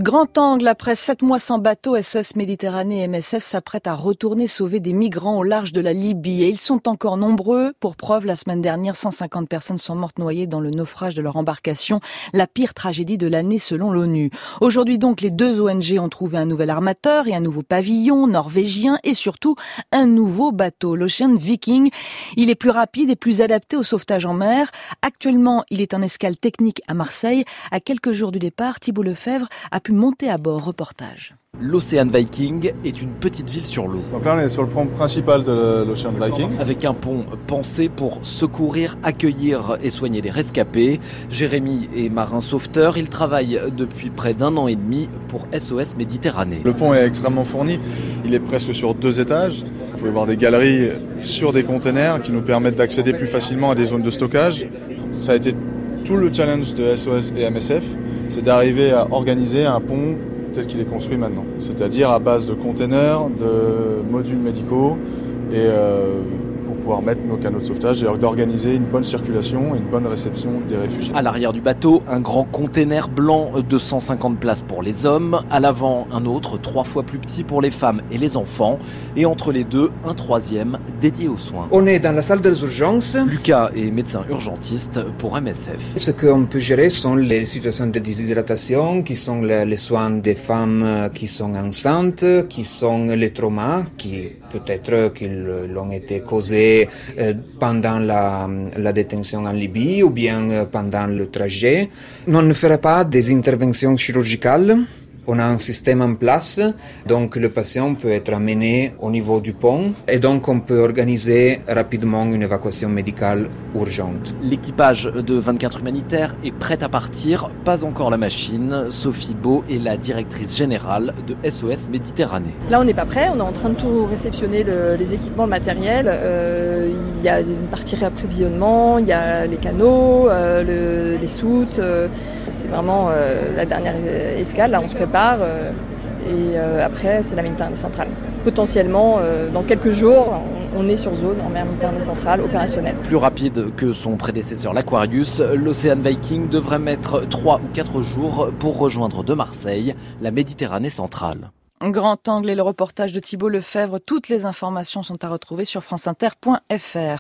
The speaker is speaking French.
Grand angle, après 7 mois sans bateau, SOS Méditerranée et MSF s'apprêtent à retourner sauver des migrants au large de la Libye. Et ils sont encore nombreux. Pour preuve, la semaine dernière, 150 personnes sont mortes noyées dans le naufrage de leur embarcation. La pire tragédie de l'année selon l'ONU. Aujourd'hui donc, les deux ONG ont trouvé un nouvel armateur et un nouveau pavillon norvégien et surtout un nouveau bateau, l'Ocean Viking. Il est plus rapide et plus adapté au sauvetage en mer. Actuellement, il est en escale technique à Marseille. À quelques jours du départ, Thibault Lefebvre a pu monter à bord. Reportage. L'Ocean Viking est une petite ville sur l'eau. Donc là on est sur le pont principal de l'Ocean Viking. Avec un pont pensé pour secourir, accueillir et soigner les rescapés. Jérémy est marin sauveteur, il travaille depuis près d'1 an et demi pour SOS Méditerranée. Le pont est extrêmement fourni, il est presque sur 2 étages. Vous pouvez voir des galeries sur des containers qui nous permettent d'accéder plus facilement à des zones de stockage. Ça a été tout le challenge de SOS et MSF, c'est d'arriver à organiser un pont tel qu'il est construit maintenant. C'est-à-dire à base de containers, de modules médicaux et pour pouvoir mettre nos canaux de sauvetage et d'organiser une bonne circulation et une bonne réception des réfugiés. À l'arrière du bateau, un grand container blanc de 150 places pour les hommes. À l'avant, un autre 3 fois plus petit pour les femmes et les enfants. Et entre les deux, un troisième dédié aux soins. On est dans la salle des urgences. Lucas est médecin urgentiste pour MSF. Ce qu'on peut gérer sont les situations de déshydratation, qui sont les soins des femmes qui sont enceintes, qui sont les traumas, qui peut-être qu'ils l'ont été causés pendant la détention en Libye ou bien pendant le trajet. On ne ferait pas des interventions chirurgicales. On a un système en place, donc le patient peut être amené au niveau du pont et donc on peut organiser rapidement une évacuation médicale urgente. L'équipage de 24 humanitaires est prêt à partir, pas encore la machine. Sophie Beau est la directrice générale de SOS Méditerranée. Là on n'est pas prêt, on est en train de tout réceptionner les équipements, le matériel. Il y a une partie réapprovisionnement, il y a les canaux, les soutes. C'est vraiment la dernière escale, là on se prépare et après c'est la Méditerranée centrale. Potentiellement dans quelques jours on est sur zone en mer Méditerranée centrale opérationnelle. Plus rapide que son prédécesseur l'Aquarius, l'Ocean Viking devrait mettre 3 ou 4 jours pour rejoindre de Marseille la Méditerranée centrale. Grand angle et le reportage de Thibault Lefebvre. Toutes les informations sont à retrouver sur franceinter.fr.